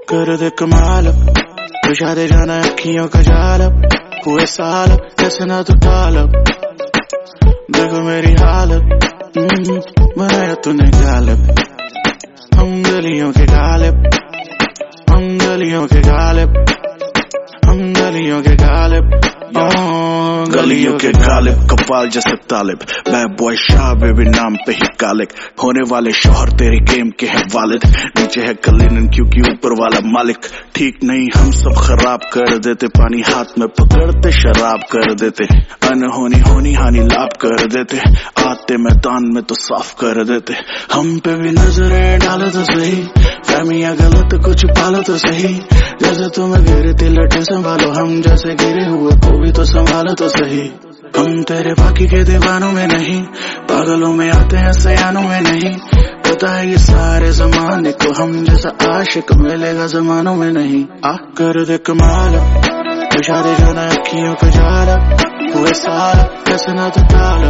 कर दे कमाल, बुझा दे जाना अखियों का जाल। हुए साल ऐसे ना तू टाल, देखो मेरी हालत, बनाया तूने गालिब। हम गलियों के गालिब, हम गलियों के गालिब, हम गलियों के गालिब, गलियों के गालिब, कपाल जैसे तालिब। बैड बॉय शाह बेबी नाम पे ही कालिक, होने वाले शोहर तेरे गेम के है वालिद। नीचे है कलीनन क्योंकि ऊपर वाला मालिक। ठीक नहीं हम सब खराब कर देते, पानी हाथ में पकड़ते शराब कर देते। अनहोनी होनी हानि लाभ कर देते, आते मैदान में तो साफ कर देते। हम पे भी नजरें डालो तो सही, फहमियां गलत कुछ पालो तो सही। जैसे तुम्हें गिरे तिलटे संभालो, हम जैसे गिरे हुए को भी तो संभालो तो सही। हम तेरे बाकी के दीवानों में नहीं, पागलों में आते हैं सयानों में नहीं। पता है ये सारे जमाने को, हम जैसा आशिक मिलेगा जमानों में नहीं। आ कर दे कमाल, बुझा दे जाना अखियों का जाल। हुए साल कैसे ना तो टाल,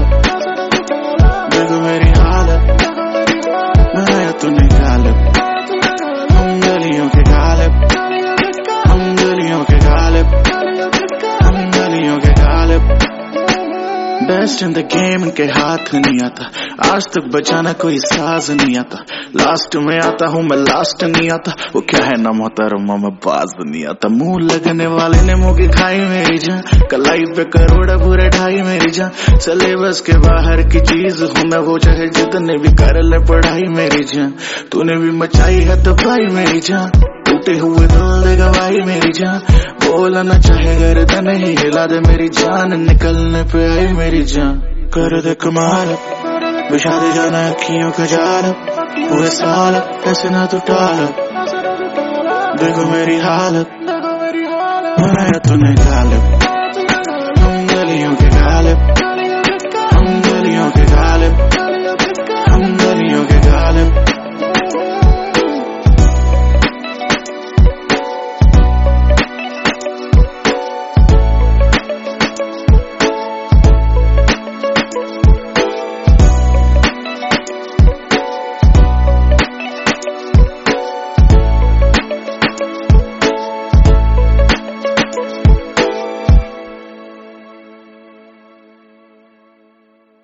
देखो मेरी हालत, बनाया तूने गालिब। हम गलियों के गालिब, हम गलियों के गालिब, हम गलियों के Ghalib. Best in the game इनके हाथ नहीं आता, आज तक बचाना कोई साज नहीं आता। लास्ट में आता हूँ मैं, लास्ट नहीं आता। वो क्या है ना मोहतरमा मैं बाज नहीं आता। मुंह लगने वाले ने मुंह की खाई मेरी जान, कलाई पे करोड़ पूरे ढाई मेरी जान। सिलेबस के बाहर की चीज हूँ मैं, वो चाहे जितने भी कर ले पढ़ाई मेरी जान। तूने भी मचाई है तबाही मेरी जान, टूटे हुए दिल दे गवाही मेरी जान। बोलना चाहे गर्दन नहीं हिला दे मेरी जान, निकलने पे आई मेरी जान। कर दे कमाल, बुझा दे जाना अखियों का जाल। हुए साल ऐसे ना तू टाल, देखो मेरी हालत, बनाया तूने गालिब। हम गलियों के गालिब,